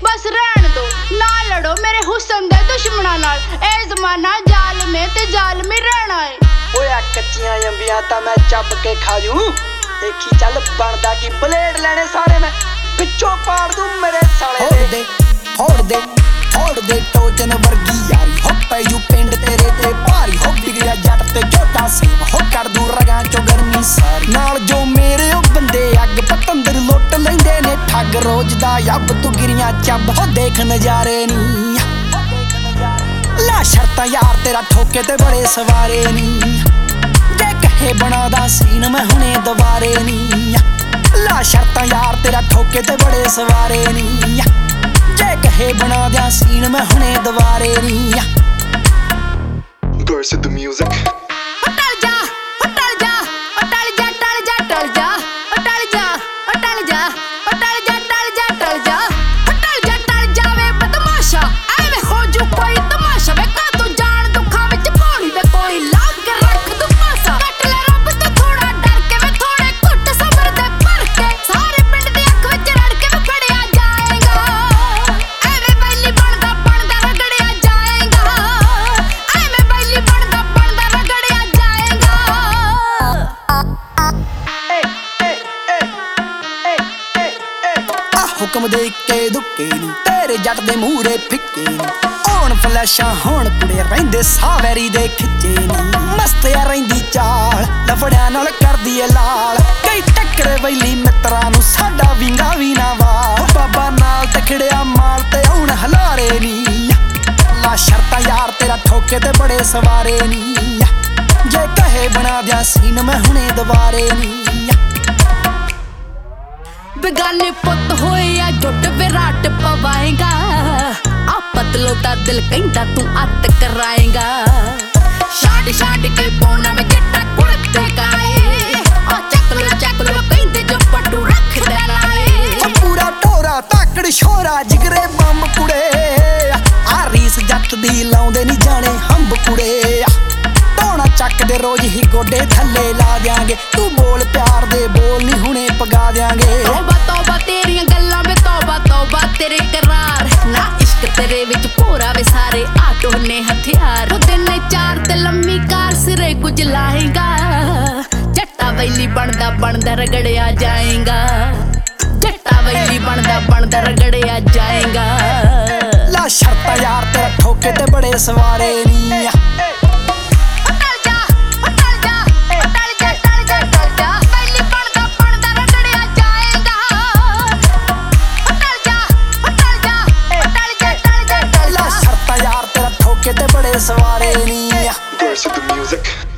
बस रहन दो ना लड़ो मेरे हुस्न दे दुश्मनां नाल। ए जमाना जालमे ते जालमी रहना है। ओए कच्चियां अंबियां तां मैं चब के खाजू। देखी चल बनदा की ब्लेड लेने सारे मैं पिछों पाड़ दूं मेरे साले दे। फोड़ दे टोचन वर्गी यारी हो पैजू पिंड तेरे ते भारी हो बिगड़िया जट ते झोटा सेम हो कर दूं रगां चो गर्मी सारी नाल जो मेरे ओ बंदे अग पतंदर लुट लैंदे ने ठग रोज दा यब तू गिरियां चब हो देख नजारे नी ला शर्तां यार तेरा ठोके ते बड़े सवारे नी जे कहे बनादा सीन मैं हुणे दवारे नी ला शर्तां यार तेरा ठोके ते बड़े सवारे नी जे कहे बना दिया सीन मैं हुणे दवारे नी। Burst of the music. हुक्म दे के दुक्के नी तेरे जट दे मूरे फिक्के नी ओन फ्लैशां होण कुड़े रहिंदे सावैरी दे खिच्चे नी मस्त या रहिंदी चाल लफड़ियां नाल करदी ए लाल कई टक्करे वैली मित्रां नू साडा विंगा वी ना वाल बाबा नाल तखड़िया माल ते हुण हलारे नी ला शर्तां यार तेरा ठोके ते बड़े सवारे नी जे कहे बना दिया सीन मैं हुणे दवारे नी। बेगाने पुत होए या जुट विराट पवाएगा आ पतलो दा दिल कहंदा तू अत कराएगा छाड़ के पौना में जट्टा कुड़ते काए आ चक लो कहंदे जो पट्टू रख दे लाए पूरा टोरा ताकड़ छोरा जिगरे बम कुड़े आ रीस जट दी लाउंदे नी जाने हंब कुड़े टोना चक दे रोज ही गोडे थल्ले ला देंगे तू बोल प्यार दे बोल नी हुणे पगा देंगे। तौबा तेरियां गल्लां वे तौबा तेरे करार ना इश्क तेरे विच पूरा वे सारे आटो ने हथियार दिन चार ते लम्मी कार सिरे कुछ लाएगा जट्टा वैली बनदा रगड़िया जाएगा जट्टा वैली बनदा रगड़िया जाएगा। ला शर्तां यार तेरा ठोके ते बड़े सवारे नी बड़े सवारे नी। Burst of the music.